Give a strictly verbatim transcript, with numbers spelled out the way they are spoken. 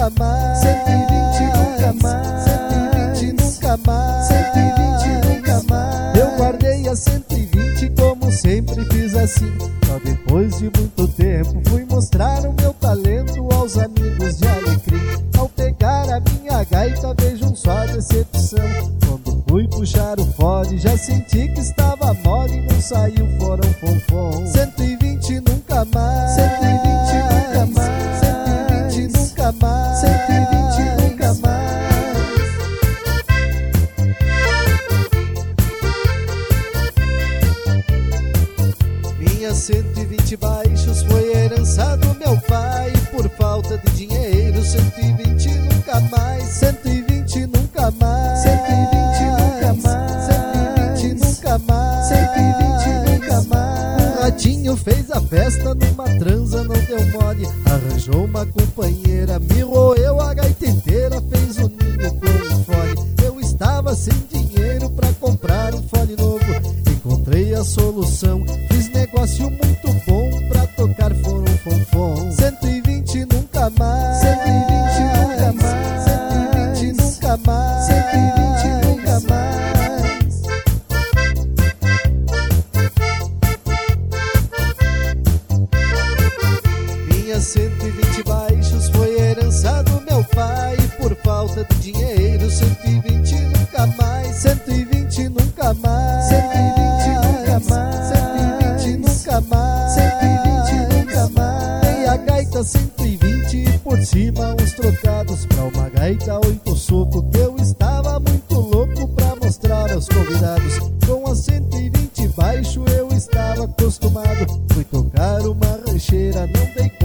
nunca mais, cento e vinte nunca mais, cento e vinte nunca mais, cento e vinte nunca mais. Eu guardei a cento e vinte como sempre fiz assim. Só depois de muito tempo fui mostrar o meu talento aos amigos de Alecrim. Ao pegar a minha gaita vejam só a decepção. Quando fui puxar o fole já senti que estava mole e não saiu forão fonfon. Cento e vinte nunca mais, cento e vinte nunca mais, cento e vinte nunca mais, cento e vinte nunca mais. Minhas cento e vinte baixos foi herança do meu pai. Por falta de dinheiro, cento e vinte nunca mais, cento e vinte nunca mais, cento e vinte nunca mais, cento e vinte nunca mais, cento e vinte nunca mais. O ratinho fez a festa numa transa, não deu mole. Arranjou uma companheira, me roeu a gaita inteira, fez o ninho com um fole. Eu estava sem dinheiro pra comprar um fole novo. Encontrei a solução, fiz negócio muito bom pra tocar foron fonfon. Cento e vinte nunca mais, cento e vinte nunca mais, cento e vinte nunca mais, cento e vinte nunca mais. Minhas cento e vinte baixos foi herança do meu pai. Por falta de dinheiro, cento e vinte nunca mais, cento e vinte nunca mais, cento e vinte nunca mais, cento e vinte nunca mais, cento e vinte nunca mais. Dei a gaita cento e vinte e por cima uns trocados pra uma gaita oito soco, que eu estava muito louco pra mostrar aos convidados. Com a cento e vinte baixo eu estava acostumado, fui tocar uma rancheira, não dei